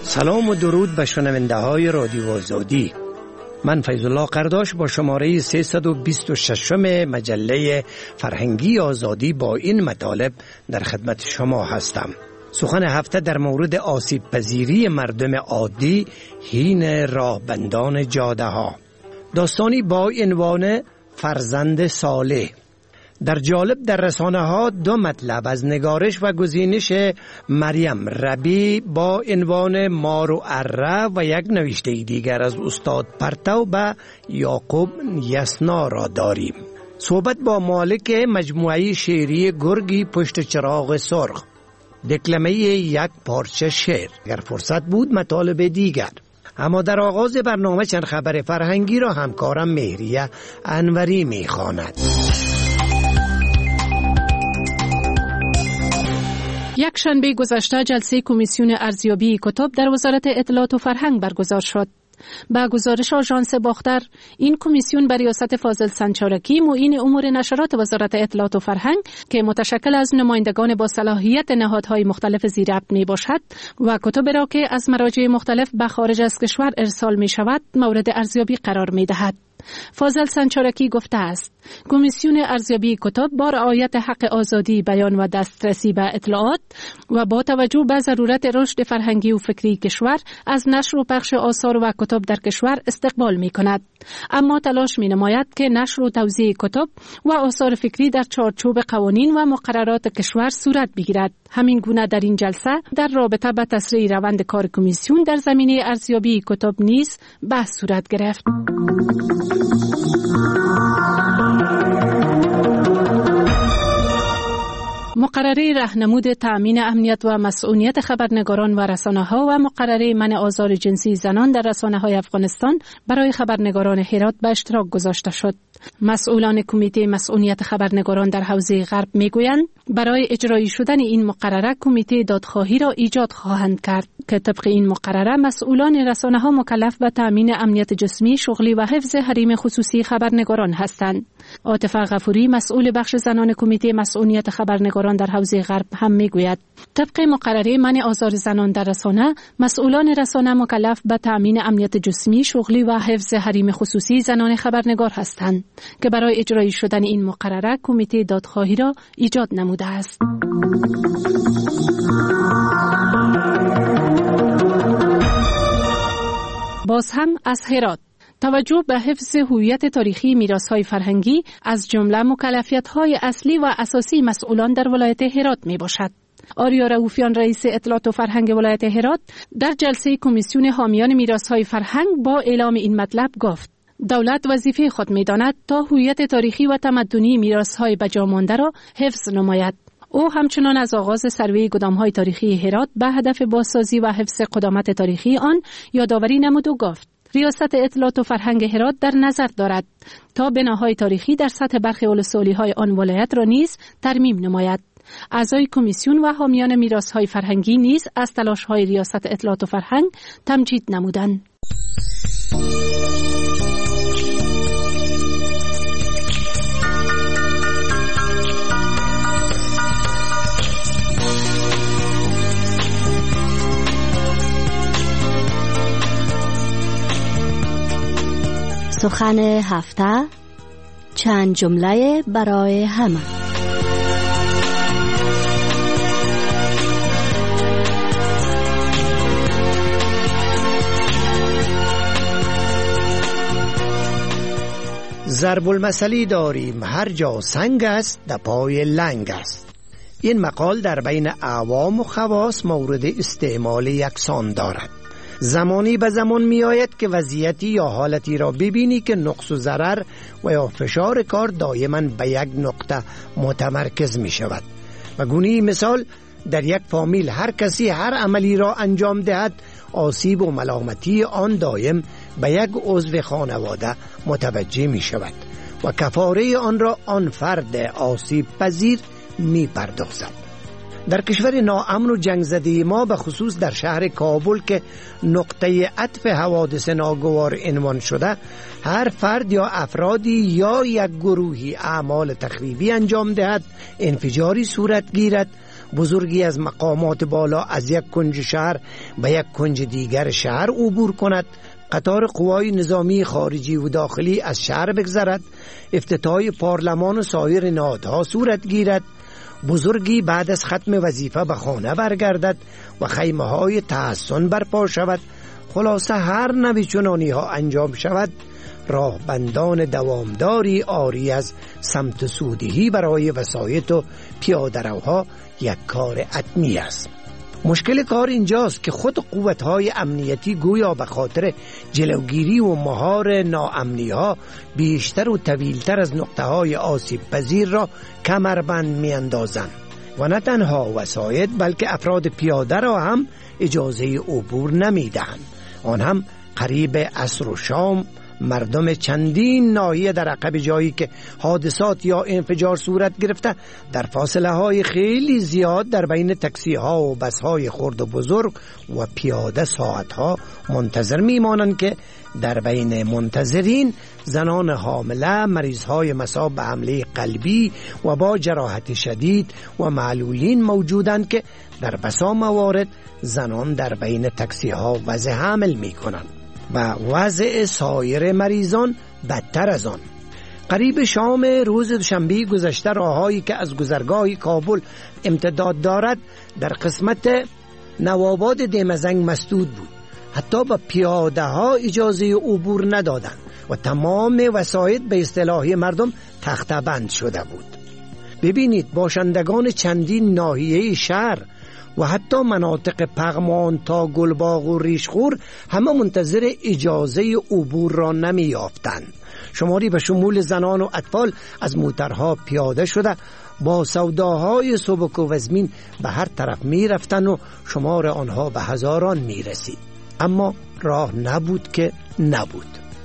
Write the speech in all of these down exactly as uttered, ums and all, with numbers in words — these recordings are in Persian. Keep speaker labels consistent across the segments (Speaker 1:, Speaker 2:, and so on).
Speaker 1: سلام و درود به شنونده های رادیو آزادی. من فیض الله قرداش با شماره سیصد و بیست و شش مجله فرهنگی آزادی با این مطالب در خدمت شما هستم. سخن هفته در مورد آسیب پذیری مردم عادی حین راهبندان جاده ها. داستانی با عنوان فرزند صالح. در جالب در رسانه ها دو مطلب از نگارش و گزینش مریم ربی با عنوان مار و اره و یک نوشته دیگر از استاد پرتو به یعقوب یسنا را داریم. صحبت با مالک مجموعه شعری گرگی پشت چراغ سرخ. دکلمه یک پارچه شعر. اگر فرصت بود مطالب دیگر. اما در آغاز برنامه چند خبر فرهنگی را همکارم مهریه انوری میخواند.
Speaker 2: یک شنبه گذشته جلسه کمیسیون ارزیابی کتاب در وزارت اطلاعات و فرهنگ برگزار شد. با گزارش آژانس باختر، این کمیسیون بر ریاست فاضل سنجارکی معین امور نشرات وزارت اطلاعات و فرهنگ که متشکل از نمایندگان با صلاحیت نهادهای مختلف زیربط می باشد و کتب را که از مراجع مختلف به خارج از کشور ارسال می شود مورد ارزیابی قرار می دهد. فاضل سنجارکی گفته است کمیسیون ارزیابی کتاب با رعایت حق آزادی بیان و دسترسی به اطلاعات و با توجه به ضرورت رشد فرهنگی و فکری کشور از نشر و پخش آثار و کتاب در کشور استقبال می کند، اما تلاش می نماید که نشر و توزیع کتاب و آثار فکری در چارچوب قوانین و مقررات کشور صورت بگیرد. همین گونه در این جلسه در رابطه با تسریع روند کار کمیسیون در زمینه ارزیابی کتاب نیز بحث صورت گرفت. مقرره راهنمود تأمین امنیت و مسئولیت خبرنگاران و رسانه‌ها و مقرره منع آزار جنسی زنان در رسانه‌های افغانستان برای خبرنگاران هرات به اشتراک گذاشته شد. مسئولان کمیته مسئولیت خبرنگاران در حوزه غرب میگویند برای اجرایی شدن این مقرره کمیته دادخواهی را ایجاد خواهند کرد که طبق این مقرره مسئولان رسانه‌ها مکلف به تأمین امنیت جسمی، شغلی و حفظ حریم خصوصی خبرنگاران هستند. عاطفه غفوری مسئول بخش زنان کمیته مسئولیت خبرنگاران در حوزه غرب هم میگوید طبق مقرره منع آزار زنان در رسانه مسئولان رسانه مکلف به تأمین امنیت جسمی، شغلی و حفظ حریم خصوصی زنان خبرنگار هستند که برای اجرایی شدن این مقرره کمیته دادخواهی را ایجاد نموده است. باز هم از هرات. توجه به حفظ هویت تاریخی میراث‌های فرهنگی از جمله مکلفیت‌های اصلی و اساسی مسئولان در ولایت هرات میباشد. آریا رؤوفیان رئیس اطلاعات و فرهنگ ولایت هرات در جلسه کمیسیون حامیان میراث‌های فرهنگ با اعلام این مطلب گفت دولت وظیفه خود می‌داند تا هویت تاریخی و تمدنی میراث‌های بجامانده را حفظ نماید. او همچنان از آغاز سروی گدام‌های تاریخی هرات به هدف بازسازی و حفظ قدامت تاریخی آن یادآوری نمود و گفت ریاست اطلاعات و فرهنگ هرات در نظر دارد تا بناهای تاریخی در سطح برخی ولسوالی‌های آن ولایت را نیز ترمیم نماید. اعضای کمیسیون و حامیان میراث‌های فرهنگی نیز از تلاش‌های ریاست اطلاعات و فرهنگ تمجید نمودند.
Speaker 3: سخن هفته، چند جمله برای همه.
Speaker 1: ضرب المثلی داریم هر جا سنگ است در پای لنگ است. این مقال در بین عوام و خواص مورد استعمال یکسان دارد. زمانی به زمان می آید که وضعیتی یا حالتی را ببینی که نقص و ضرر و یا فشار کار دائما به یک نقطه متمرکز می شود. و گونه مثال در یک فامیل هر کسی هر عملی را انجام دهد آسیب و ملامتی آن دائم به یک عضو خانواده متوجه می شود و کفاره آن را آن فرد آسیب پذیر می پردازد. در کشور ناامن و جنگ زده ما به خصوص در شهر کابل که نقطه عطف حوادث ناگوار عنوان شده، هر فرد یا افرادی یا یک گروهی اعمال تخریبی انجام دهد، انفجاری صورت گیرد بزرگی از مقامات بالا از یک کنج شهر به یک کنج دیگر شهر عبور کند، قطار قوای نظامی خارجی و داخلی از شهر بگذرد، افتتاح پارلمان و سایر نهادها صورت گیرد، بزرگی بعد از ختم وظیفه به خانه برگردد و خیمه های تحسن برپا شود. خلاصه هر نوع چنانی ها انجام شود، راه بندان دوامداری آری از سمت سودهی برای وسایط و پیاده روها یک کار حتمی است. مشکل کار اینجاست که خود قوت‌های امنیتی گویا به خاطر جلوگیری و مهار ناامنی ها بیشتر و طویلتر از نقطه‌های آسیب پذیر را کمربند می‌اندازند و نه تنها وسایط بلکه افراد پیاده را هم اجازه عبور نمی‌دهند. آن هم قریب عصر و شام مردم چندین ناحیه در عقب جایی که حادثات یا انفجار صورت گرفته در فاصله های خیلی زیاد در بین تاکسی ها و بس های خرد و بزرگ و پیاده ساعت ها منتظر میمانند که در بین منتظرین زنان حامله، مریض های مصاب به حمله قلبی و با جراحت شدید و معلولین موجودند که در بسا موارد زنان در بین تاکسی ها وضع حمل می کنند و وضع سایر مریضان بدتر از آن. قریب شام روز دوشنبه گذشته راههایی که از گذرگاه کابل امتداد دارد در قسمت نوآباد دمزنگ مسدود بود. حتی به پیاده ها اجازه عبور ندادند و تمام وسایط به اصطلاح مردم تخته بند شده بود. ببینید باشندگان چندین ناحیه شهر و حتی مناطق پغمان تا گلباغ و ریشخور همه منتظر اجازه عبور را نمی یافتند. شماری به شمول زنان و اطفال از موترها پیاده شده با سوداهای سبک و وزمین به هر طرف می رفتن و شمار آنها به هزاران می رسید. اما راه نبود که نبود.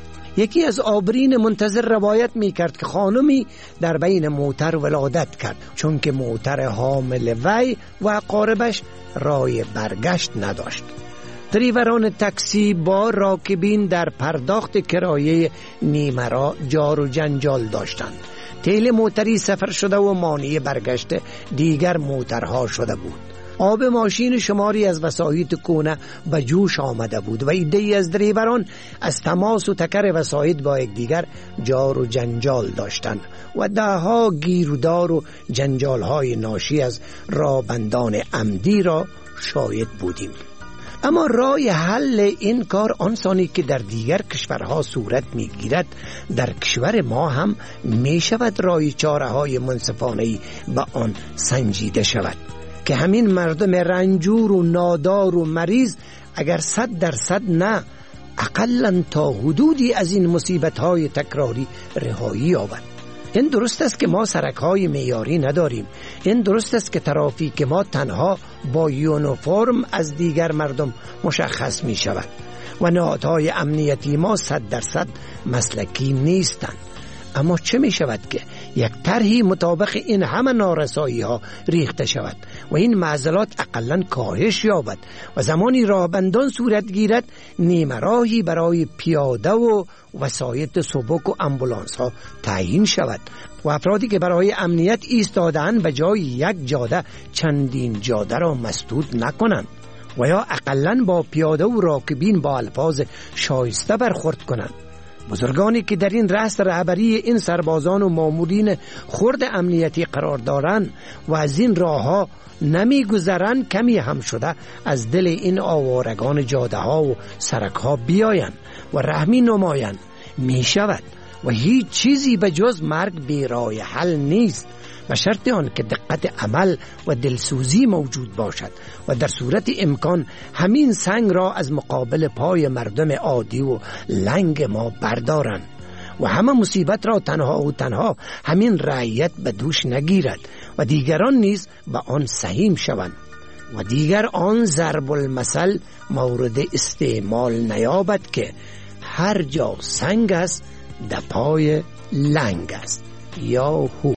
Speaker 1: یکی از آبرین منتظر روایت می کرد که خانمی در بین موتر ولادت کرد، چون که موتر حامل وی و اقاربش رای برگشت نداشت. دریوران تاکسی با راکبین در پرداخت کرایه نیمه جار و جنجال داشتند. تیل موتری سفر شده و مانع برگشت دیگر موترها شده بود. آب ماشین شماری از وسایط کونه به جوش آمده بود و عده‌ای از دریوران از تماس و تکر وسایط با یکدیگر جار و جنجال داشتند و دهها گیرودار و جنجال‌های ناشی از رابندان عمدی را شاهد بودیم. اما راه حل این کار آنسانی که در دیگر کشورها صورت می‌گیرد در کشور ما هم می‌شود راه چاره‌های منصفانه‌ای به آن سنجیده شود که همین مردم رنجور و نادار و مریض اگر صد درصد نه اقلاً تا حدودی از این مصیبت‌های تکراری رهایی یابند. این درست است که ما سرک‌های معیاری نداریم. این درست است که ترافیک ما تنها با یونیفرم از دیگر مردم مشخص می شود و نهادهای امنیتی ما صد درصد مسلکی نیستند. اما چه می شود که یک طرحی مطابق این همه نارسایی ها ریخته شود و این معضلات اقلاً کاهش یابد و زمانی راهبندان صورت گیرد نیمه راهی برای پیاده و وسایط سبک و امبولانس ها تعیین شود و افرادی که برای امنیت ایستادند به جای یک جاده چندین جاده را مسدود نکنند و یا اقلاً با پیاده و راکبین با الفاظ شایسته برخورد کنند. بزرگانی که در این رأس رهبری این سربازان و مامورین خرد امنیتی قرار دارند و از این راه ها نمی گذرند کمی هم شده از دل این آوارگان جاده ها و سرک ها بیایند و رحمی نمایند. می شود و هیچ چیزی به جز مرگ بی راه حل نیست و شرط آن که دقت عمل و دلسوزی موجود باشد و در صورت امکان همین سنگ را از مقابل پای مردم عادی و لنگ ما بردارند و همه مصیبت را تنها و تنها همین رعیت به دوش نگیرد و دیگران نیز به آن سهیم شوند و دیگر آن ضرب المثل مورد استعمال نیابد که هر جا سنگ است در پای لنگ است. یا هو.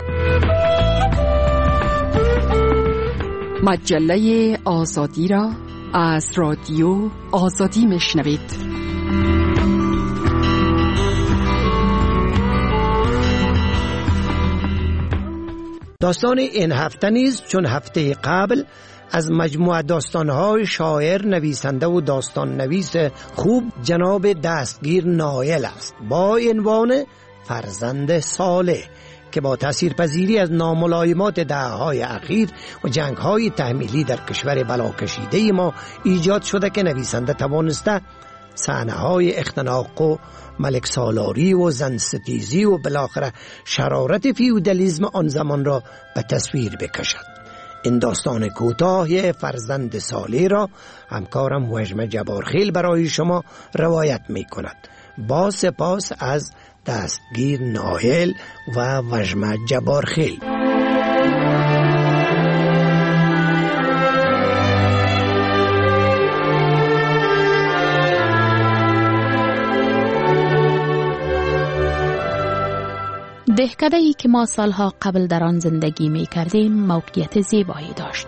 Speaker 4: مجله آزادی را از رادیو آزادی میشنوید.
Speaker 1: داستان این هفته نیز چون هفته قبل از مجموعه داستانهای شاعر، نویسنده و داستان نویس خوب جناب دستگیر نایل است با عنوان فرزند صالح که با تاثیرپذیری از ناملایمات دهه‌های اخیر و جنگ‌های تحمیلی در کشور بلاکشیده ما ایجاد شده که نویسنده توانسته صحنه‌های اختناق و ملک سالاری و زن ستیزی و بالاخره شرارت فیودالیسم آن زمان را به تصویر بکشد. این داستان کوتاه فرزند صالح را همکارم وژمه جبارخیل برای شما روایت می کند. با سپاس از دستگیر نایل و وژمه جبارخیل.
Speaker 2: دهکده‌ای که ما سالها قبل در آن زندگی می کردیم موقعیت زیبایی داشت.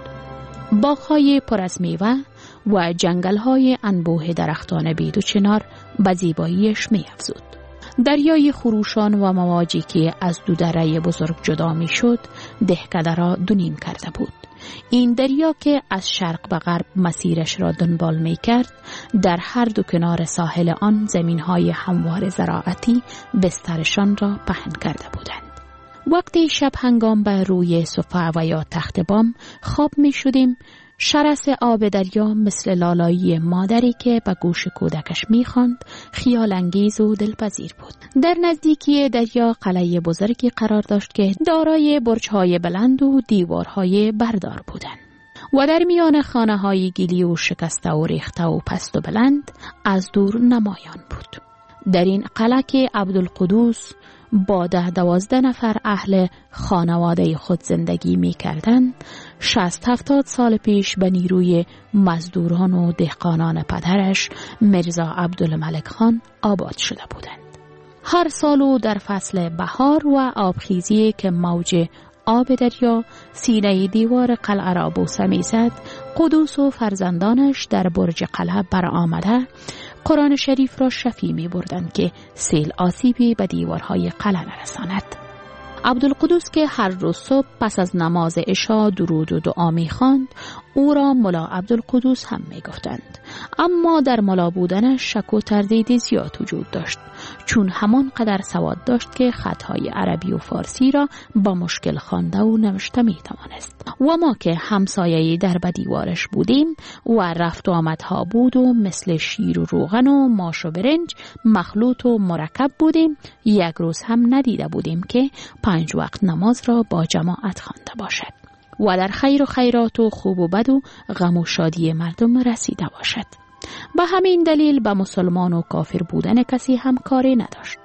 Speaker 2: باغ‌های پر از میوه و جنگل‌های انبوه درختان بید و چنار به زیباییش می افزود. دریای خروشان و مواجی که از دو دره بزرگ جدا می شد دهکده را دونیم کرده بود. این دریا که از شرق به غرب مسیرش را دنبال می کرد در هر دو کنار ساحل آن زمین‌های هموار زراعتی بسترشان را پهن کرده بودند. وقتی شب هنگام به روی صفه و یا تخت بام خواب می شدیم، شرس آب دریا مثل لالایی مادری که به گوش کودکش می خواند خیال انگیز و دلپذیر بود. در نزدیکی دریا قلعه بزرگی قرار داشت که دارای برج‌های بلند و دیوارهای بردار بودند و در میان خانه‌های گلی و شکسته و ریخته و پست و بلند از دور نمایان بود. در این قلعه که عبدالقدوس با ده دوازده نفر اهل خانواده خود زندگی می کردن، شصت هفتاد سال پیش به نیروی مزدوران و دهقانان پدرش مرزا عبدالملک خان آباد شده بودند. هر سالو در فصل بهار و آبخیزی که موج آب دریا سینه دیوار قلعه را بوسه می زد، قدوس و فرزندانش در برج قلعه برآمده قرآن شریف را شفی می بردند که سیل آسیبی به دیوارهای قلعه نرساند. عبدالقدوس که هر روز صبح پس از نماز عشا درود و دعا می خواند، او را ملا عبدالقدوس هم می گفتند. اما در ملا بودنش شک و تردید زیاد وجود داشت، چون همان قدر سواد داشت که خطهای عربی و فارسی را با مشکل خوانده و نوشته می توانست. و ما که همسایه در بدیوارش بودیم و رفت و آمدها بود و مثل شیر و روغن و ماش و برنج مخلوط و مرکب بودیم، یک روز هم ندیده بودیم که پنج وقت نماز را با جماعت خوانده باشد و در خیر و خیرات و خوب و بد و غم و شادی مردم رسیده باشد. به همین دلیل به مسلمان و کافر بودن کسی هم کاری نداشت.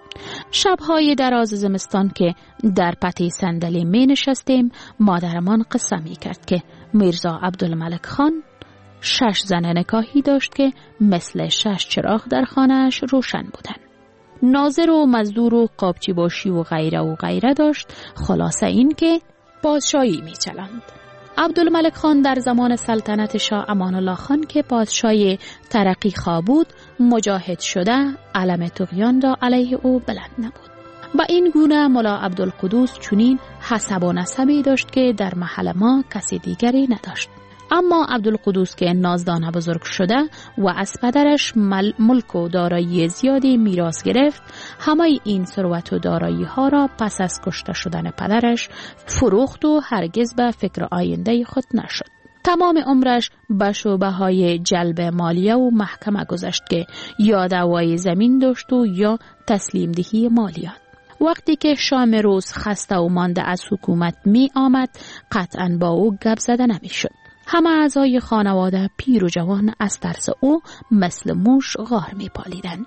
Speaker 2: شبهای دراز زمستان که در پتی صندلی می نشستیم، مادرمان قصه می کرد که میرزا عبدالملک خان شش زن نکاحی داشت که مثل شش چراغ در خانه‌اش روشن بودند. ناظر و مزدور و قابچی باشی و غیره و غیره داشت. خلاصه این که پادشاهی می چلاند. عبدالملک خان در زمان سلطنت شاه امان الله خان که پادشاه ترقی خواه بود، مجاهد شده علم طغیان را علیه او بلند نبود. با این گونه ملا عبدالقدوس چنین حسب و نسبی داشت که در محل ما کسی دیگری نداشت. اما عبدالقدوس که نازدانه بزرگ شده و از پدرش مل ملک و دارایی زیادی میراث گرفت، همه این ثروت و دارایی ها را پس از کشته شدن پدرش فروخت و هرگز به فکر آینده خود نشد. تمام عمرش به شعبه های جلب مالیه و محکمه گذشت که یا دعوای زمین داشت و یا تسلیم دهی مالیات. وقتی که شام روز خسته و مانده از حکومت می آمد، قطعاً با او گپ زده نمی شد. همه اعضای خانواده پیر و جوان از ترس او مثل موش غار می پالیدند.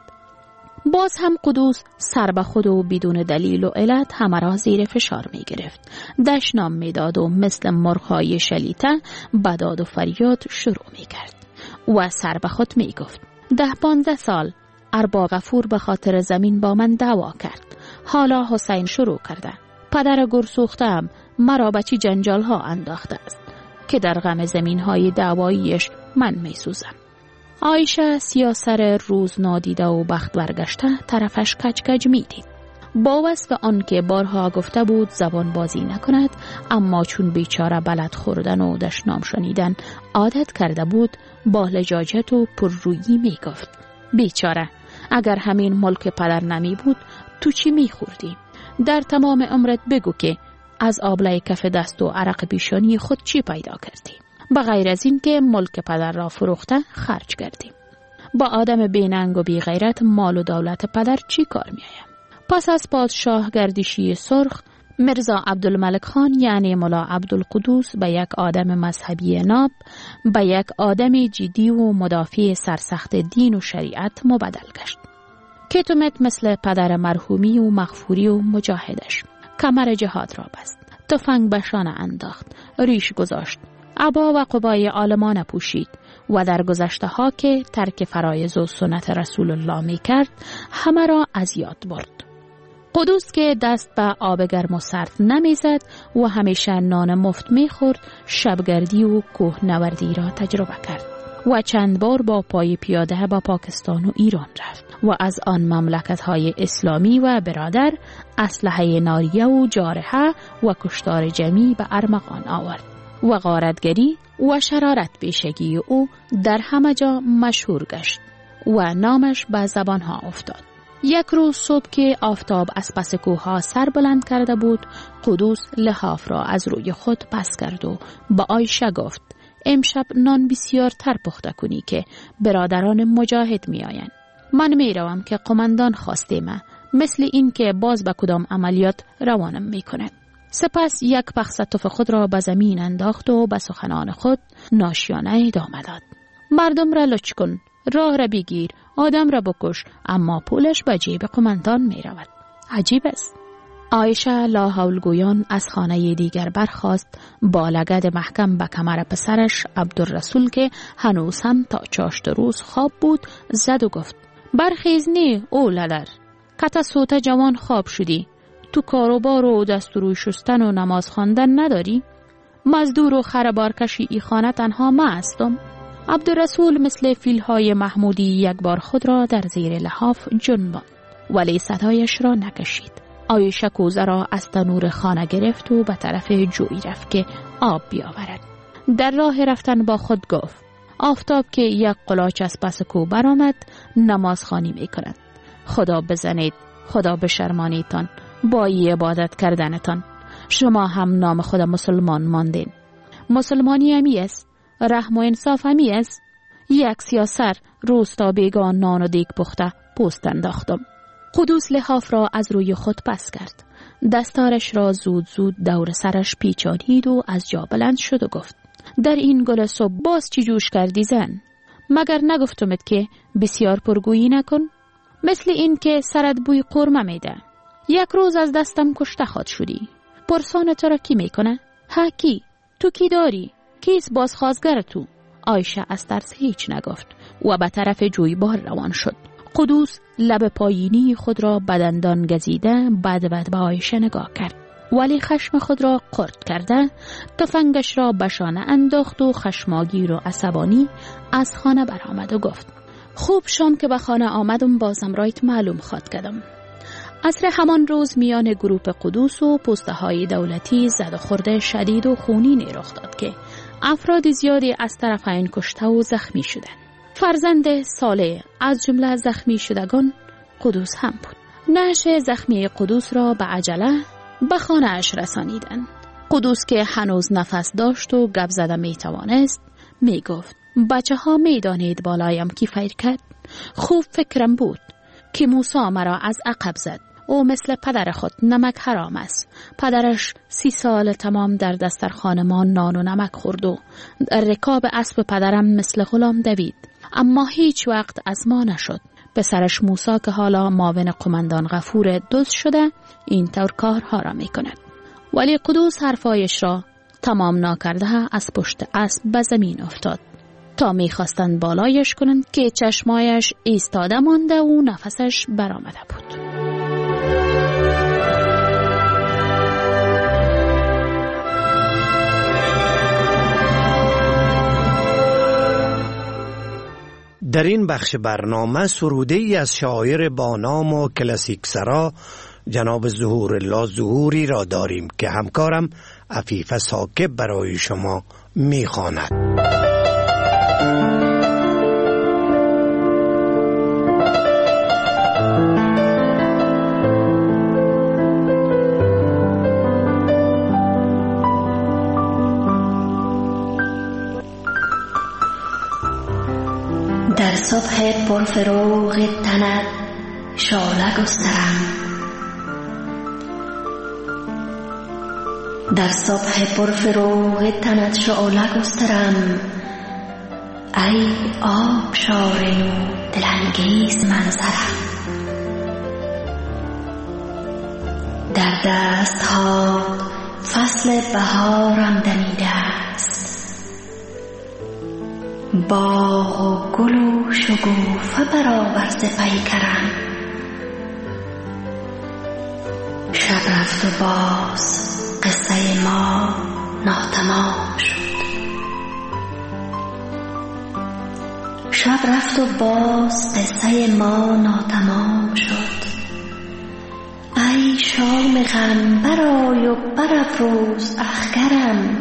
Speaker 2: باز هم قدوس سر به خود و بدون دلیل و علت همه را زیر فشار می گرفت. دشنام می داد و مثل مرغ‌های شلیته بداد و فریاد شروع می کرد و سر به خود می گفت: ده پانزده سال ارباب غفور به خاطر زمین با من دعوا کرد. حالا حسین شروع کرده. پدر گرسوختم مرا به چی جنجال ها انداخته است که در غم زمین های دعواییش من می سوزم. عایشه سیاسر روز نادیده و بخت برگشته طرفش کچ کج می دید.
Speaker 5: با وصف آن که بارها گفته بود زبان بازی نکند، اما چون بیچاره بلد خوردن و دشنام شنیدن عادت کرده بود، با لجاجت و پررویی می گفت: بیچاره، اگر همین ملک پدر نمی بود تو چی می خوردی؟ در تمام عمرت بگو که از آبله کف دست و عرق پیشانی خود چی پیدا کردی؟ بغیر از این که ملک پدر را فروخته خرج کردی. با آدم بیننگ و بی غیرت مال و دولت پدر چی کار می آید؟ پس از پادشاه گردشی سرخ، مرزا عبدالملک خان یعنی ملا عبدالقدوس به یک آدم مذهبی ناب، به یک آدم جدی و مدافع سرسخت دین و شریعت مبدل گشت. کتومت مثل پدر مرحومی و مغفوری و مجاهدش کمر جهاد را بست، تفنگ به شانه انداخت، ریش گذاشت، عبا و قبای عالمانه پوشید و در گذشته ها که ترک فرایض و سنت رسول الله می کرد همه را از یاد برد. قدوس که دست به آب گرم و سرد نمی زد و همیشه نان مفت می خورد، شبگردی و کوهنوردی را تجربه کرد و چند بار با پای پیاده به پاکستان و ایران رفت و از آن مملکت های اسلامی و برادر اسلحه ناریه و جارحه و کشتار جمعی به ارمغان آورد و غارتگری و شرارت پیشگی او در همه جا مشهور گشت و نامش به زبان ها افتاد. یک روز صبح که آفتاب از پس کوه سر بلند کرده بود، قدوس لحاف را از روی خود پس کرد و با عایشه گفت: امشب نان بسیار تر پخته کنی که برادران مجاهد می آین. من می روم که قماندان خواسته ما، مثل این که باز به کدام عملیات روانم می کند. سپس یک پخسه تف خود را به زمین انداخت و به سخنان خود ناشیانه ادامه داد: مردم را لچ کن، راه را بگیر، آدم را بکش، اما پولش به جیب قماندان می رود. عجیب است. عایشه لاحولگویان از خانه دیگر برخاست، با لگد محکم به کمر پسرش عبدالرسول که هنوز هم تا چاشت روز خواب بود زد و گفت: برخیز نی او لدر، کتا سوت جوان خواب شدی، تو کاروبار و دستوروی شستن و نماز خواندن نداری؟ مزدور و خربارکشی ای خانه تنها ما هستم. عبدالرسول مثل فیلهای محمودی یک بار خود را در زیر لحاف جنباند، ولی صدایش را نکشید. عایشه کوزه را از تنور خانه گرفت و به طرف جوی رفت که آب بیاورد. در راه رفتن با خود گفت: آفتاب که یک قلاچ از پس کو برآمد نماز خوانی می کند. خدا بزنید، خدا بشرمانیتان با عبادت کردنتان. شما هم نام خدا مسلمان ماندین. مسلمانی همی است، رحم و انصاف همی است. یک سیاسر روز تا بیگان نان و دیگ پخته پوست انداختم. قدوس لحاف را از روی خود پس کرد، دستارش را زود زود دور سرش پیچانید و از جا بلند شد و گفت: در این گل صبح باز چی جوش کردی زن؟ مگر نگفتمت که بسیار پرگویی نکن؟ مثل این که سرت بوی قرمه میده. یک روز از دستم کشته خود شدی. پرسان تو را کی میکنه؟ ها کی؟ تو کی داری؟ کیست بازخوازگر تو؟ عایشه از ترس هیچ نگفت و به طرف جویبار روان شد. قدوس لب پایینی خود را بدندان گزیده بد بد به عایشه نگاه کرد، ولی خشم خود را قرد کرده تفنگش را به شانه انداخت و خشماگیر و عصبانی از خانه برآمد و گفت: خوب شام که به خانه آمدم بازم رایت معلوم خواد کردم. عصر همان روز میان گروپ قدوس و پسته های دولتی زد و خورده شدید و خونینی رخ داد که افراد زیادی از طرفین کشته و زخمی شدند. فرزند صالح از جمله زخمی شدگان قدوس هم بود. نعش زخمی قدوس را به عجله به خانه اش رسانیدند. قدوس که هنوز نفس داشت و گپ زده می توانست می گفت: بچه ها می دانید بالایم کی فیر کرد؟ خوب فکرم بود که موسی مرا از عقب زد. او مثل پدر خود نمک حرام است. پدرش سی سال تمام در دسترخوان ما نان و نمک خورد و در رکاب اسب پدرم مثل غلام دوید، اما هیچ وقت از ما نشد. پسرش موسی که حالا معاون قماندان غفور دزد شده این طور کارها را می کند. ولی قدوس حرفایش را تمام نکرده از پشت اسب به زمین افتاد تا می خواستند بالایش کنند که چشمایش ایستاده مانده و نفسش برآمده بود.
Speaker 1: در این بخش برنامه سروده ای از شاعر با نام و کلاسیک سرا جناب ظهور الله ظهوری را داریم که همکارم عفیفه ثاقب برای شما میخواند.
Speaker 3: در صبح پرفروغ تنت شعله گسترم، در صبح پرفروغ تنت شعله گسترم، ای آبشار نو دلانگیز منظرم. در دست ها فصل بهارم دمیده است، باغ و گل و شگوفه برابر ز پیکرم. شب رفت و باز قصه ما ناتمام شد، شب رفت و باز قصه ما ناتمام شد. ای شام غم برآی و برافروز اخگرم،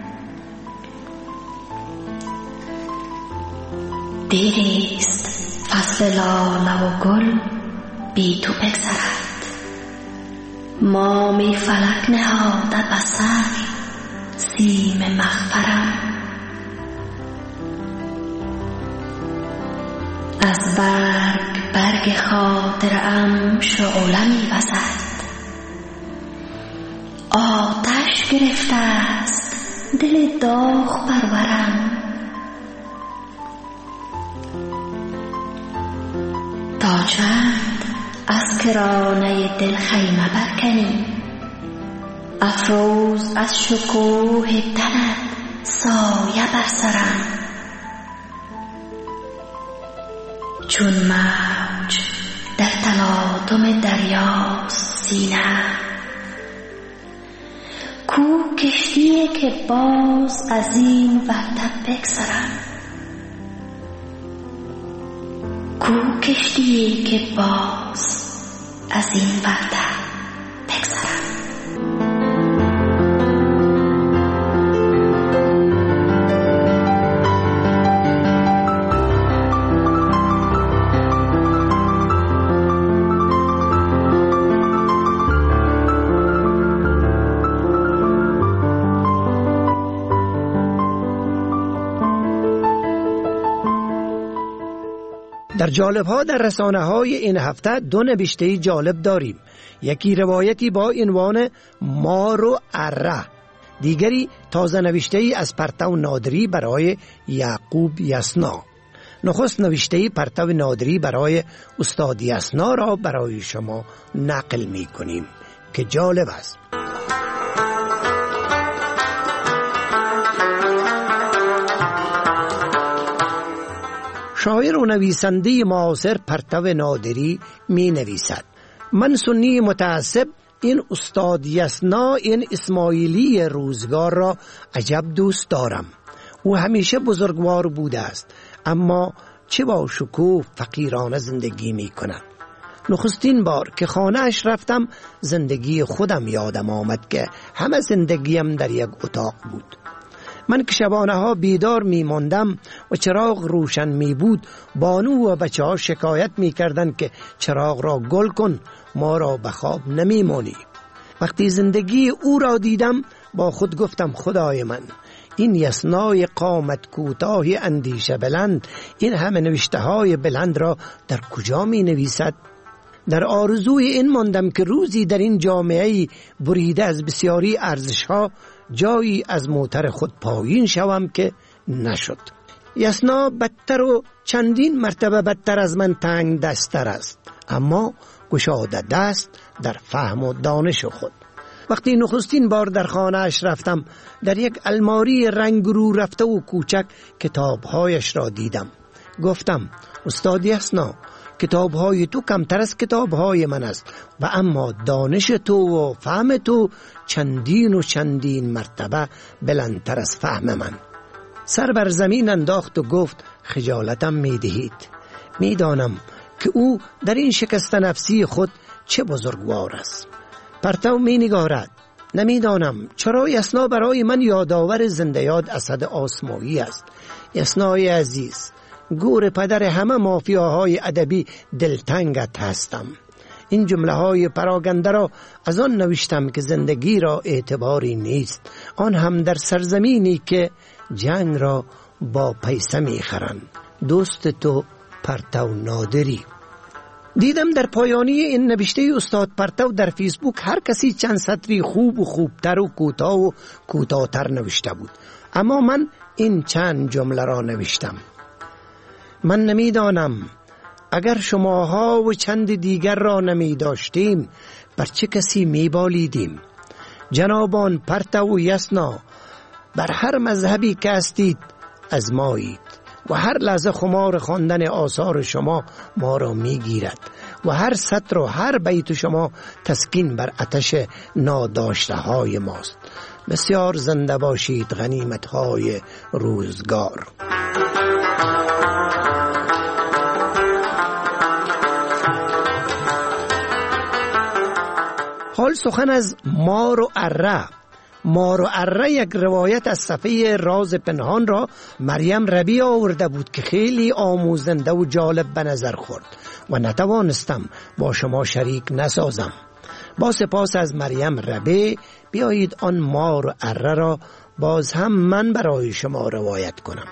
Speaker 3: دیریست فصل لاله و گل بی تو بگذرد. مامی فلک نهاده بسر سیم مغفرم، از برگ برگ خاطرم شعله می وزد. آتش گرفته است دل داغ پرورم، تا چند از کرانه دل خیمه برکنی، افروز از شکوه تنت سایه بر سرم. چون موج در تلاطم دریاست سینه، کو کشتیه که باز از این وحدت بگذرم، کو کشتیه که باز از این وحدت بگذرم.
Speaker 1: در جالب ها در رسانه های این هفته دو نوشته جالب داریم. یکی روایتی با عنوان مار و اره، دیگری تازه نوشته از پرتو نادری برای یعقوب یسنا. نخست نوشته پرتو نادری برای استاد یسنا را برای شما نقل می کنیم که جالب است. شاعر و نویسنده معاصر پرتو نادری می نویسد: من سنی متعصب این استاد یسنا، این اسماعیلی روزگار را عجب دوست دارم. او همیشه بزرگوار بوده است، اما چه با شکوه فقیرانه زندگی می کند. نخستین بار که خانه اش رفتم زندگی خودم یادم آمد که همه زندگیم در یک اتاق بود. من که شبانه ها بیدار می ماندم و چراغ روشن می بود، بانو و بچه ها شکایت می کردن که چراغ را گل کن، ما را به خواب نمی مانی. وقتی زندگی او را دیدم با خود گفتم خدای من، این یسنای قامت کوتاه اندیشه بلند این همه نوشته های بلند را در کجا می نویسد؟ در آرزوی این ماندم که روزی در این جامعه بریده از بسیاری ارزش ها جایی از موتر خود پایین شوم که نشد. یسنا بدتر و چندین مرتبه بدتر از من تنگ دستر است، اما گشاده دست در فهم و دانش خود. وقتی نخستین بار در خانه اش رفتم، در یک الماری رنگ رو رفته و کوچک کتابهایش را دیدم. گفتم استاد یسنا، کتابهای تو کمتر از کتابهای من است و اما دانش تو و فهم تو چندین و چندین مرتبه بلندتر از فهم من. سر بر زمین انداخت و گفت خجالتم می دهید. می دانم که او در این شکست نفسی خود چه بزرگوار است. پرتو می نگارد. نمیدانم چرا یسنا برای من یادآور زنده یاد اسد آسمایی است. یسنای عزیز، گور پدر همه مافیاهای ادبی دلتنگت هستم. این جمله های پراگنده را از آن نوشتم که زندگی را اعتباری نیست، آن هم در سرزمینی که جنگ را با پیسه می خرند. دوست تو پرتو نادری. دیدم در پایانی این نوشته استاد پرتو در فیسبوک هر کسی چند سطری خوب و خوبتر و کوتاه و کوتاه‌تر نوشته بود، اما من این چند جمله را نوشتم. من نمیدانم اگر شماها و چند دیگر را نمی داشتیم بر چه کسی می بالیدیم. جنابان پرتو و یسنا، بر هر مذهبی که هستید از مایید و هر لحظه خمار خواندن آثار شما ما را می گیرد و هر سطر و هر بیت شما تسکین بر آتش ناداشته های ماست. بسیار زنده باشید غنیمت های روزگار. حال سخن از مار و اره. مار و اره یک روایت از صفحه راز پنهان را مریم ربی آورده بود که خیلی آموزنده و جالب به نظر خورد و نتوانستم با شما شریک نسازم. با سپاس از مریم ربی، بیایید آن مار و اره را باز هم من برای شما روایت کنم.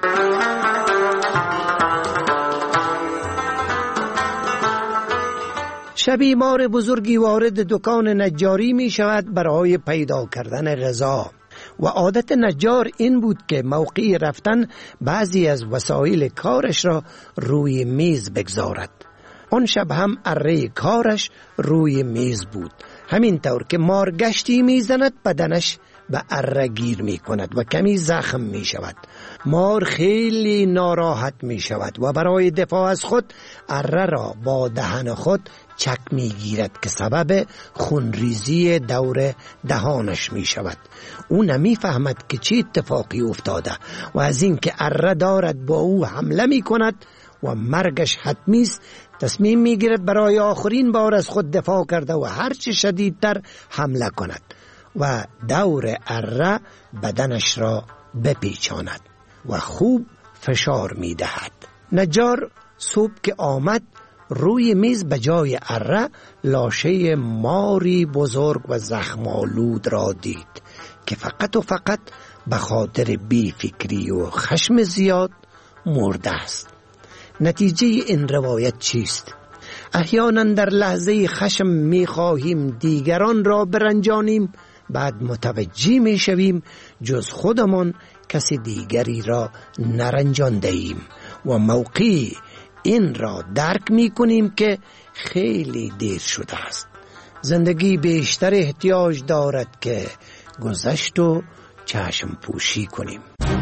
Speaker 1: شبی مار بزرگی وارد دکان نجاری می شود برای پیدا کردن غذا و عادت نجار این بود که موقع رفتن بعضی از وسایل کارش را روی میز بگذارد. آن شب هم اره کارش روی میز بود، همین طور که مار گشتی می زند بدنش به اره گیر می کند و کمی زخم می شود. مار خیلی ناراحت می شود و برای دفاع از خود اره را با دهن خود چک می گیرد که سبب خونریزی دور دهانش می شود. او نمی فهمد که چه اتفاقی افتاده و از این که اره دارد با او حمله می کند و مرگش حتمی است، تصمیم می گیرد برای آخرین بار از خود دفاع کرده و هرچه شدیدتر حمله کند و دور اره بدنش را بپیچاند و خوب فشار می دهد. نجار صبح که آمد روی میز به جای اره لاشه ماری بزرگ و زخم‌آلود را دید که فقط و فقط به خاطر بی فکری و خشم زیاد مرده است. نتیجه این روایت چیست؟ احیانا در لحظه خشم می خواهیم دیگران را برنجانیم، بعد متوجه می شویم جز خودمان کسی دیگری را نرنجانده ایم و موقعی این را درک می کنیم که خیلی دیر شده است. زندگی بیشتر احتیاج دارد که گذشت و چشم پوشی کنیم.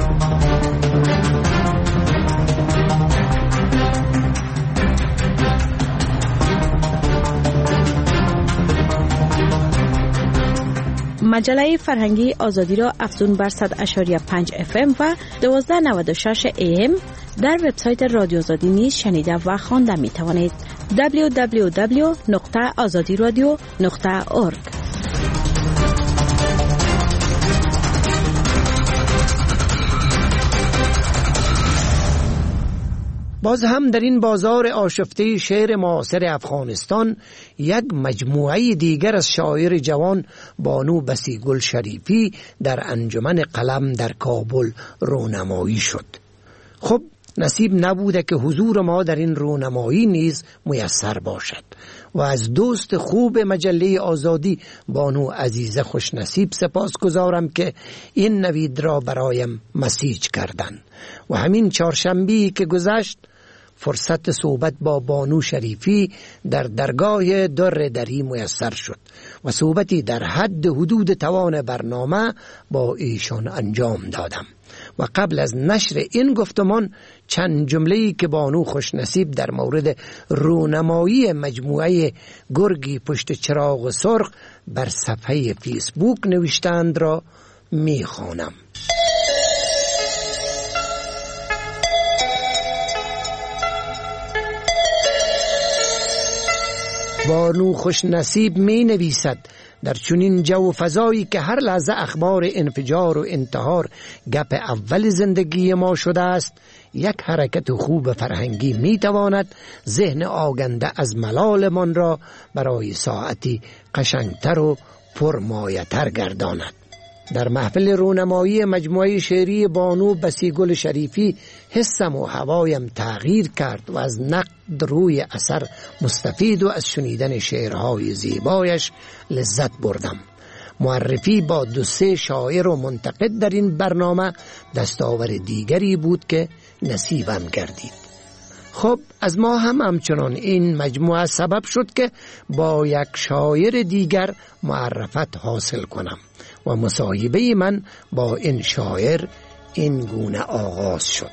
Speaker 5: مجله فرهنگی آزادی را افزون بر صد و پنج اف ام و دوازده نود و شش ای ام در وبسایت رادیو آزادی نیز شنیده و خوانده می توانید. دبلیو دبلیو دبلیو نقطه آزادی رادیو نقطه اورگ.
Speaker 1: باز هم در این بازار آشفته شعر معاصر افغانستان یک مجموعه دیگر از شاعر جوان بانو بسیگل شریفی در انجمن قلم در کابل رونمایی شد. خب نصیب نبوده که حضور ما در این رونمایی نیز میسر باشد و از دوست خوب مجله آزادی بانو عزیزه خوش نصیب سپاس گذارم که این نوید را برایم مسیج کردند و همین چهارشنبه‌ای که گذشت فرصت صحبت با بانو شریفی در درگاه در دری میسر شد و صحبتی در حد حدود توان برنامه با ایشان انجام دادم و قبل از نشر این گفتمان چند جمله‌ای که بانو خوش نصیب در مورد رونمایی مجموعه گرگی پشت چراغ سرخ بر صفحه فیسبوک نوشتند را میخوانم. بانو خوش نصیب می نویسد در چنین جو و فضایی که هر لحظه اخبار انفجار و انتحار گپ اول زندگی ما شده است، یک حرکت خوب فرهنگی می تواند ذهن آگنده از ملال من را برای ساعتی قشنگتر و پرمایه‌تر گرداند. در محفل رونمایی مجموعه شعری بانو بسیگل شریفی حسم و هوایم تغییر کرد و از نقد روی اثر مستفید و از شنیدن شعرهای زیبایش لذت بردم. معرفی با دو سه شاعر و منتقد در این برنامه دستاور دیگری بود که نصیبم گردید. خب از ما هم همچنان این مجموعه سبب شد که با یک شاعر دیگر معرفت حاصل کنم و مصاحبه من با این شاعر این گونه آغاز شد.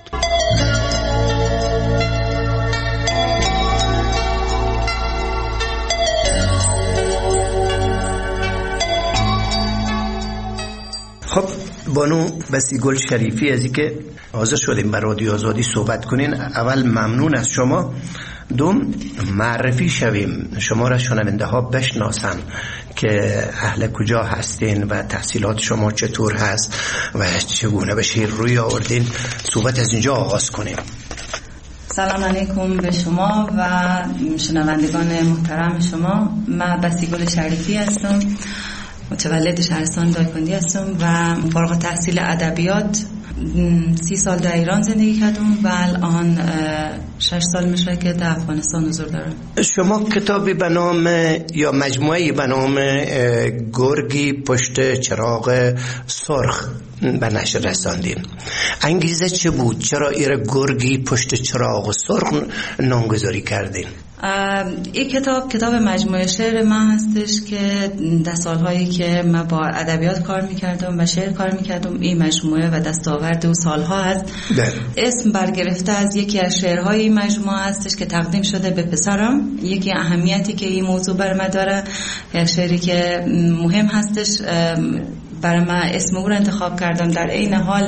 Speaker 1: خب بانو بسیگل شریفی، از اینکه حاضر شدیم بر رادیو آزادی صحبت کنین، اول ممنون از شما. دوم معرفی شویم، شما را شنونده ها بشناسن که اهل کجا هستین و تحصیلات شما چطور هست و چگونه به شعر روی آوردین. صحبت از اینجا آغاز کنیم.
Speaker 6: سلام علیکم به شما و شنوندگان محترم شما. من بسیگل شریفی هستم، متولد شهرستان دایکندی هستم و فارغ التحصیل ادبیات. سی سال در ایران زندگی کردم و الان شش سال میشه که در افغانستان حضور دارم.
Speaker 1: شما کتابی به نام یا مجموعه‌ای به نام گرگی پشت چراغ سرخ به نشر رساندین. انگیزه چه بود؟ چرا ایره گرگی پشت چراغ سرخ نامگذاری کردین؟
Speaker 6: این کتاب کتاب مجموعه شعر من هستش که در سالهایی که من با ادبیات کار میکردم و شعر کار میکردم این مجموعه و دستاورد اون سالها هست. ده. اسم برگرفته از یکی از شعرهای این مجموعه هستش که تقدیم شده به پسرم. یکی اهمیتی که این موضوع بر من داره، یک شعری که مهم هستش برای من اسم او رو انتخاب کردم. در این حال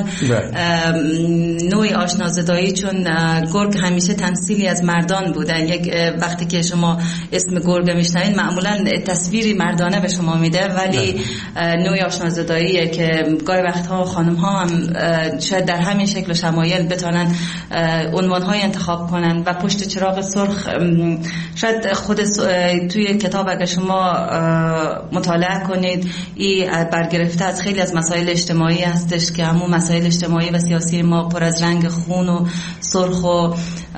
Speaker 6: نوعی آشنازدایی، چون گرگ همیشه تمثیلی از مردان بودن. یک وقتی که شما اسم گرگ میشنوید معمولا تصویری مردانه به شما میده، ولی نوعی آشنازداییه که گاهی وقتها خانم ها هم شاید در همین شکل و شمایل بتونن عنوان‌های انتخاب کنن. و پشت چراغ سرخ شاید خود توی کتاب اگر شما مطالعه کنید این برگرفته از خیلی از مسائل اجتماعی هستش که همون مسائل اجتماعی و سیاسی ما پر از رنگ خون و سرخ و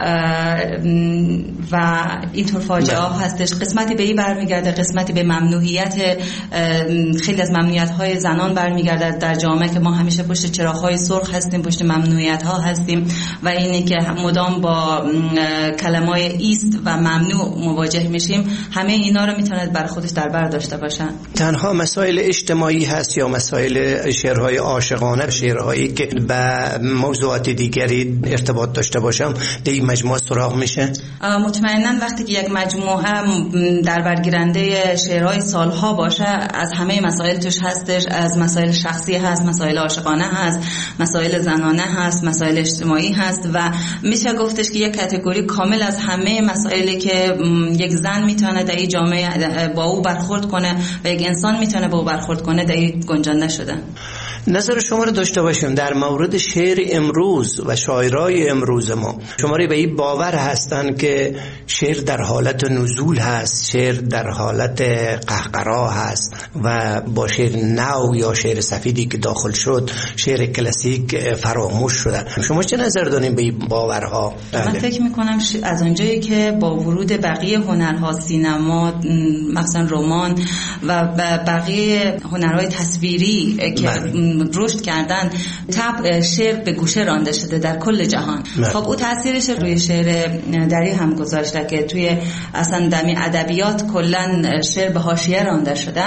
Speaker 6: و اینطور فاجعه ها هستش. قسمتی به این برمیگرده، قسمتی به ممنوعیت، خیلی از ممنوعیت های زنان برمیگرده در جامعه که ما همیشه پشت چراغ های سرخ هستیم، پشت ممنوعیت ها هستیم و اینی که مدام با کلمات ایست و ممنوع مواجه میشیم. همه اینا رو میتونه بر خودش در بر داشته باشن.
Speaker 1: تنها مسائل اجتماعی هست یا مسائل شعرهای عاشقانه، شعرهایی که به موضوعات دیگری ارتباط داشته باشم در این مجموعه سراغ میشه؟
Speaker 6: مطمئناً وقتی که یک مجموعه در برگیرنده شعرهای سالها باشه، از همه مسائل توش هستش. از مسائل شخصی هست، مسائل عاشقانه هست، مسائل زنانه هست، مسائل اجتماعی هست و میشه گفتش که یک کاتگوری کامل از همه مسائلی که یک زن میتونه در این جامعه با او برخورد کنه و یک انسان میتونه با او برخورد کنه در این گنجانده شده.
Speaker 1: نظر شما رو داشته باشیم در مورد شعر امروز و شاعرای امروز ما. شما به این باور هستن که شعر در حالت نزول هست، شعر در حالت قهقرا هست و با شعر نو یا شعر سفیدی که داخل شد شعر کلاسیک فراموش شده. شما چه نظر دارین به این باورها؟
Speaker 6: من فکر میکنم از اونجایی که با ورود بقیه هنرها، سینما، مثلا رمان و بقیه هنرهای تصویری که رشد کردن، طبع شعر به گوشه رانده شده در کل جهان. خب او تاثیرش روی شعر دری هم گذاشته که توی اصلا دمی ادبیات کلا شعر به حاشیه رانده شده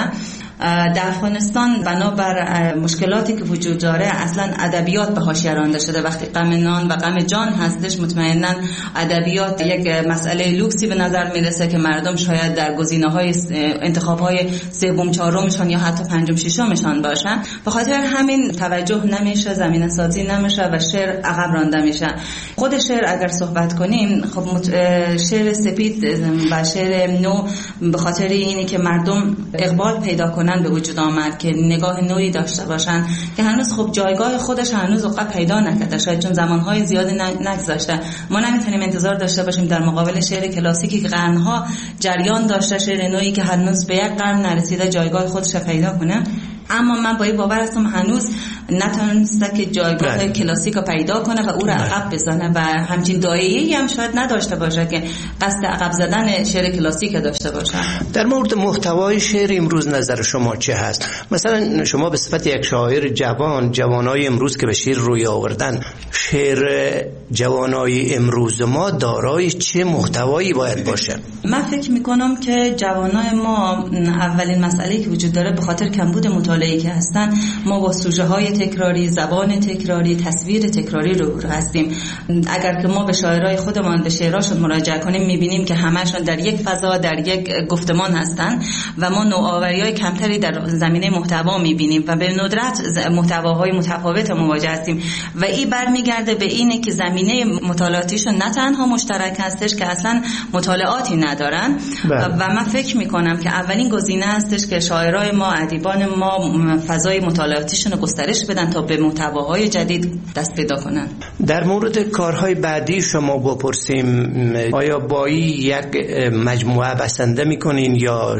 Speaker 6: در افغانستان بنابر مشکلاتی که وجود داره اصلا ادبیات به حاشیه رانده شده. وقتی غم نان و غم جان هستش مطمئنا ادبیات یک مسئله لوکسی به نظر میرسه که مردم شاید در گزینه‌های انتخاب‌های سوم چهارمشان یا حتی پنجم ششمشان باشن. به خاطر همین توجه نمیشه، زمینه سازی نمیشه و شعر عقب رانده میشه. خود شعر اگر صحبت کنیم، خب شعر سپید و شعر نو به خاطر اینی که مردم اقبال پیدا کنن به وجود آمد که نگاه نوعی داشته باشن که هنوز خب جایگاه خودش هنوز اوقات پیدا نکرده، شاید چون زمانهای زیادی نگذشته. ما نمیتونیم انتظار داشته باشیم در مقابل شعر کلاسیکی که قرنها جریان داشته، شعر نوعی که هنوز به یک قرن نرسیده جایگاه خودش پیدا کنه. اما من با این باور هستم هنوز نتونسته که جایگاه کلاسیک رو پیدا کنه و او رو عقب بزنه و همچین دایه‌ای هم شاید نداشته باشه که قصد عقب زدن شعر کلاسیک داشته باشه.
Speaker 1: در مورد محتوای شعر امروز نظر شما چه هست؟ مثلا شما به صفت یک شاعر جوان، جوانای امروز که به شعر روی آوردن، شعر جوانای امروز ما دارای چه محتوایی باید باشه؟
Speaker 6: من فکر میکنم که جوانای ما اولین مسئله‌ای که وجود داره به خاطر کمبود مطالعه‌ای که هستن، ما با سوژه های تکراری، زبان تکراری، تصویر تکراری رو هستیم. اگر که ما به شاعرای خودمان به شعراشون مراجعه کنیم میبینیم که همشون در یک فضا، در یک گفتمان هستن و ما نوآوری‌های کمتری در زمینه محتوا میبینیم و به ندرت محتواهای متفاوت مواجه هستیم و این برمیگرده به اینه که زمینه مطالعاتیشون نه تنها مشترک هستش که اصلا مطالعاتی ندارن بله. و من فکر میکنم که اولین گزینه هستش که شاعرای ما، ادیبان ما فضای مطالعاتیشون رو گسترش بدن تا به محتواهای جدید دست پیدا کنن.
Speaker 1: در مورد کارهای بعدی شما بپرسیم، آیا با یک مجموعه بسنده میکنین یا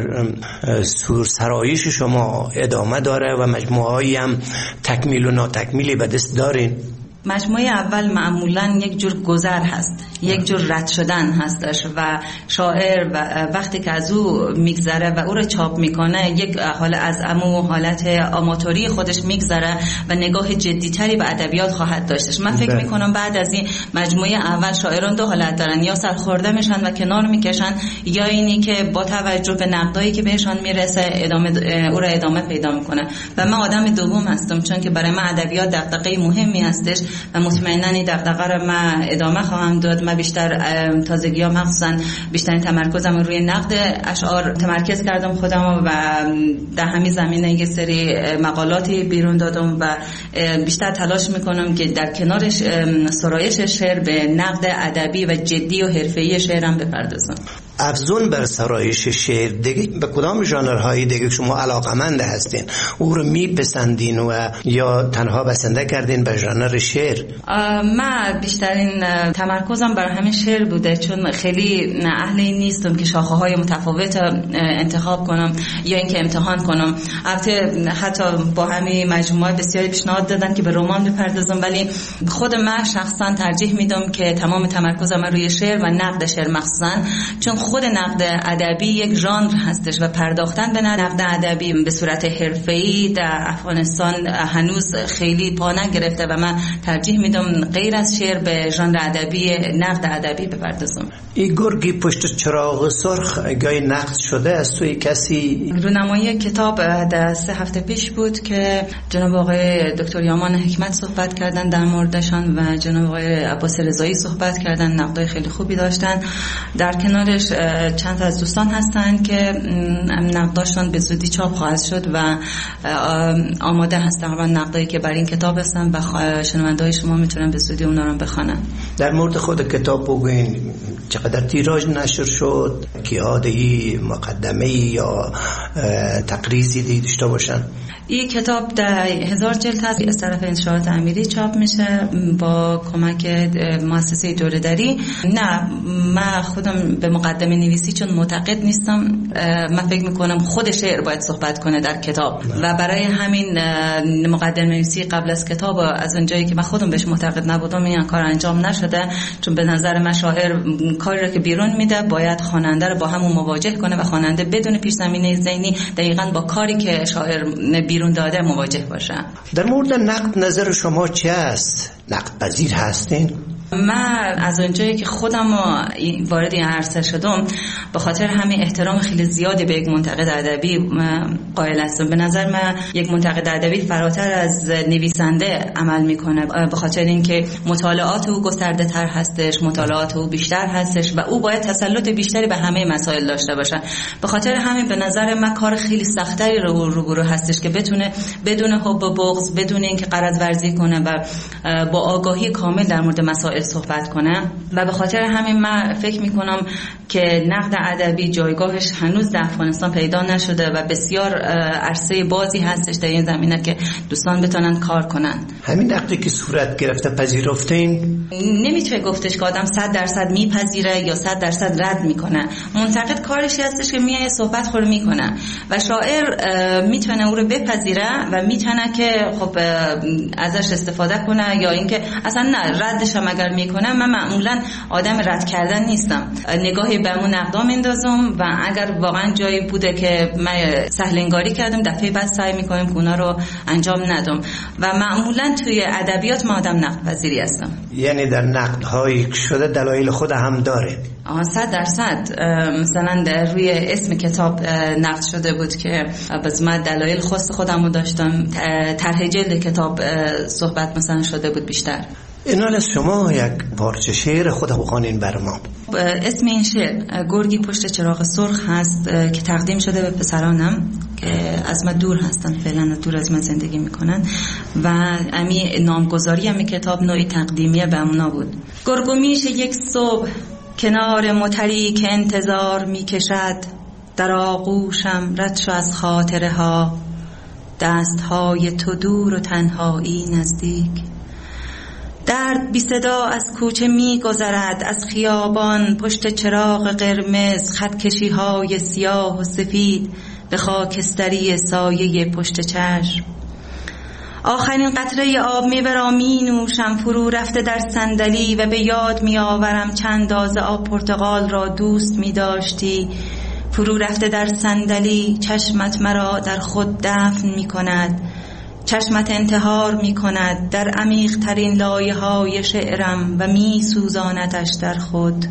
Speaker 1: سرایش شما ادامه داره و مجموعه‌ای هم تکمیل و ناتکمیلی به دست دارین؟
Speaker 6: مجموعه اول معمولاً یک جور گذر هست، یک جور رد شدن هستش و شاعر و وقتی که از او میگذره و او رو چاپ میکنه یک حال از امو حالت آماتوری خودش میگذره و نگاه جدیتری به ادبیات خواهد داشتش. من فکر میکنم بعد از این مجموعه اول شاعران دو حالت دارن، یا سرخورده میشن و کنار میکشن، یا اینی که با توجه به نقدایی که بهشان میرسه ادامه او رو ادامه پیدا میکنه و من آدم دوم هستم، چون که برای من ادبیات دغدغه مهمی هستش و مطمئنا این دغدغه رو من ادامه خواهم داد. من بیشتر تازگی‌ها مخصوصا بیشترین تمرکزم روی نقد اشعار تمرکز کردم خودم و در همین زمینه یک سری مقالاتی بیرون دادم و بیشتر تلاش میکنم که در کنارش سرایش شعر به نقد ادبی و جدی و حرفه‌ای شعرم بپردازم.
Speaker 1: افزون بر سرایش شعر دیگه به کدام ژانرهای دیگه شما علاقمند هستین؟ او رو میپسندین و یا تنها بسنده کردین به ژانر شعر؟
Speaker 6: من بیشترین تمرکزم بر همین شعر بوده، چون خیلی اهل این نیستم که شاخه های متفاوت انتخاب کنم یا اینکه امتحان کنم. البته حتی با همین مجموعه بسیاری پیشنهاد دادن که به رمان بپردازم، ولی خود من شخصا ترجیح میدم که تمام تمرکزم روی شعر و نقد شعر مخصوصا، چون خود نقد ادبی یک ژانر هستش و پرداختن به نقد ادبی به صورت حرفه‌ای در افغانستان هنوز خیلی پا نگرفته و من ترجیح میدم غیر از شعر به ژانر ادبی نقد ادبی بپردازم.
Speaker 1: این گرگی پشت چراغ سرخ گاهی نقد شده از توی کسی؟
Speaker 6: رونمایی کتاب در سه هفته پیش بود که جناب آقای دکتر یامان حکمت صحبت کردن در موردشان و جناب آقای عباس رضایی صحبت کردن، نقدای خیلی خوبی داشتن. در کنارش چند از دوستان هستند که نقداشون به زودی چاپ خواهد شد و آماده هستن و نقدایی که برای این کتاب هستن و شنونده‌های شما میتونن به زودی اونا رو بخونن.
Speaker 1: در مورد خود کتاب بگوین چقدر تیراژ نشر شد، کیاده‌ای، مقدمه‌ای یا تقریزی دیگه داشته باشن؟
Speaker 6: این کتاب در هزار جلد هست، از طرف انتشارات امیری چاپ میشه با کمک مؤسسه دوره‌دری. نه من خودم به مقدمه نویسی چون معتقد نیستم، من فکر میکنم خود شعر باید صحبت کنه در کتاب و برای همین مقدمه نویسی قبل از کتاب از اونجایی که من خودم بهش معتقد نبودم این کار انجام نشده، چون به نظر من شاعر کاری رو که بیرون میده باید خواننده رو با همون مواجه کنه و خواننده بدون پیش زمینه ذهنی دقیقاً با کاری که شاعر بیرون داده مواجه باشه.
Speaker 1: در مورد نقد نظر شما چی است؟ نقد پذیر هستین؟
Speaker 6: من از اونجایی که خودم وارد این عرصه شدم به خاطر همین احترام خیلی زیادی به یک منتقد ادبی قائل هستم. به نظر من یک منتقد ادبی فراتر از نویسنده عمل میکنه، به خاطر اینکه مطالعات او گسترده تر هستش، مطالعات او بیشتر هستش و او باید تسلط بیشتری به همه مسائل داشته باشه. به خاطر همین به نظر من کار خیلی سختری رو روبرو هستش که بتونه بدون حب و بغض، بدون اینکه غرض ورزی کنه و با آگاهی کامل در مورد مسائل صحبت کنه. و به خاطر همین من فکر میکنم که نقد ادبی جایگاهش هنوز در افغانستان پیدا نشده و بسیار عرصه بازی هستش در این زمینه که دوستان بتونن کار کنن.
Speaker 1: همین نقدی که صورت گرفته پذیرفتین؟
Speaker 6: نمیتونه گفتش که آدم صد درصد میپذیره یا صد درصد رد میکنه. منتقد کارشی هستش که میاد صحبت خور میکنه و شاعر میتونه او رو بپذیره و میتونه که خب ازش استفاده کنه یا اینکه اصلا نه ردش هم اگر میکنه. من معمولا آدم رد کردن نیستم، نگاهی به اون نقدا میندازم و اگر واقعا جایی بوده که من سهل انگاری کردم دفعه بعد سعی میکنم که اونا رو انجام ندم و معمولا توی ادبیات ما آدم نقد پذیری هستم.
Speaker 1: یعنی در نقدهایی که شده دلایل خود هم داره؟
Speaker 6: آه صد درصد. مثلا در روی اسم کتاب نقد شده بود که باز من دلایل خاص خودم رو داشتم، طرح جلد کتاب صحبت مثلا شده بود بیشتر.
Speaker 1: اینال از شما یک پارچه شعر خود بخوانین بر ما.
Speaker 6: اسم این شعر گرگی پشت چراغ سرخ هست که تقدیم شده به پسرانم که از من دور هستن، فعلا دور از من زندگی میکنن و امی نامگذاری امی کتاب نوعی تقدیمیه به اونا بود. گرگو میشه یک صبح کنار متری که انتظار میکشد، در آغوشم رد شو از خاطره ها، دست های تو دور و تنهایی نزدیک. درد بی صدا از کوچه می گذرد، از خیابان پشت چراغ قرمز، خط کشی های سیاه و سفید به خاکستری سایه پشت چشم. آخرین قطره آب میوه را می نوشم فرو رفته در صندلی و به یاد می آورم چند دازه آب پرتقال را دوست می داشتی. فرو رفته در صندلی چشمت مرا در خود دفن می کند، چشمت انتحار می کند در عمیق ترین لایه های شعرم و می سوزاندش در خود.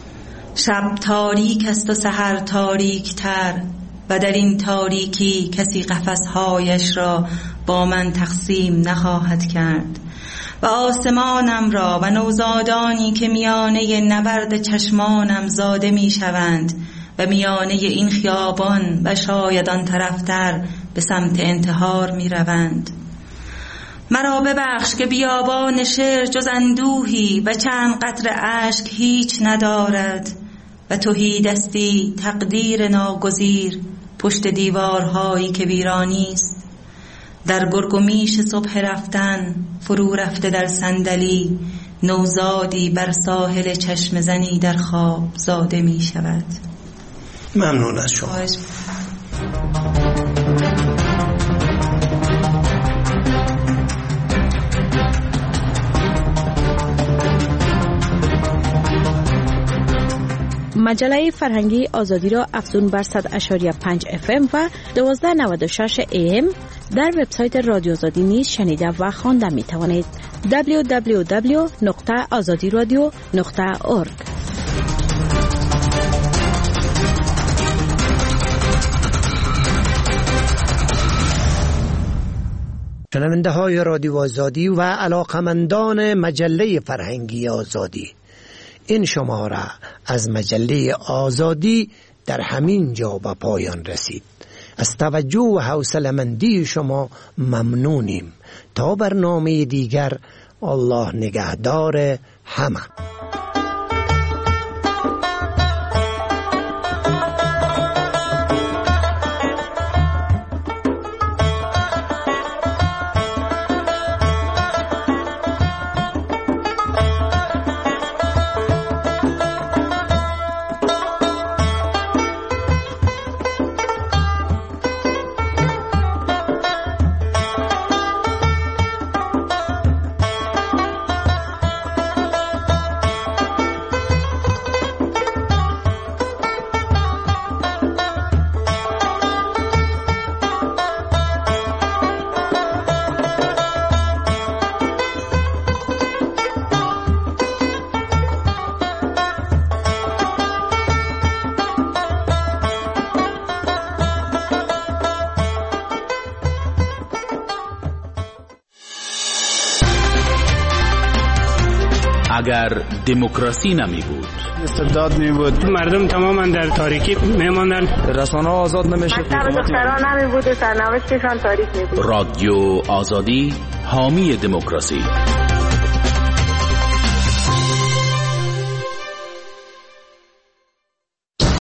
Speaker 6: شب تاریک است و سحر تاریک تر و در این تاریکی کسی قفسهایش را با من تقسیم نخواهد کرد و آسمانم را و نوزادانی که میانه نبرد چشمانم زاده می شوند و میانه این خیابان و شاید آن طرفتر به سمت انتحار می روند. مرا ببخش که بیابان شعر جز اندوهی و چند قطره اشک هیچ ندارد و توهی دستی تقدیر ناگزیر پشت دیوارهایی که ویرانی است. در گرگ و میش صبح رفتن فرو رفته در صندلی، نوزادی بر ساحل چشم زنی در خواب زاده می شود.
Speaker 1: ممنون از شما.
Speaker 5: مجله فرهنگی آزادی را افزون بر صد و پنج اف ام و دوازده نود و شش ای ام در وبسایت رادیو آزادی نیز شنیده و خوانده می توانید. دبلیو دبلیو دبلیو نقطه آزادی رادیو نقطه اورگ.
Speaker 1: شنونده های رادیو آزادی و علاقمندان مجله فرهنگی آزادی، این شماره از مجله آزادی در همین جا به پایان رسید. از توجه و حوصله‌مندی شما ممنونیم. تا برنامه دیگر، الله نگهدار همه.
Speaker 7: اگر دموکراسی نمی بود،
Speaker 8: استبداد می بود،
Speaker 9: مردم تماما در تاریکی می ماندن،
Speaker 8: رسانه آزاد نمیشه،
Speaker 10: مکتب دختران نمی بود و سرنوشتشان تاریک می بود.
Speaker 7: رادیو آزادی حامی دموکراسی.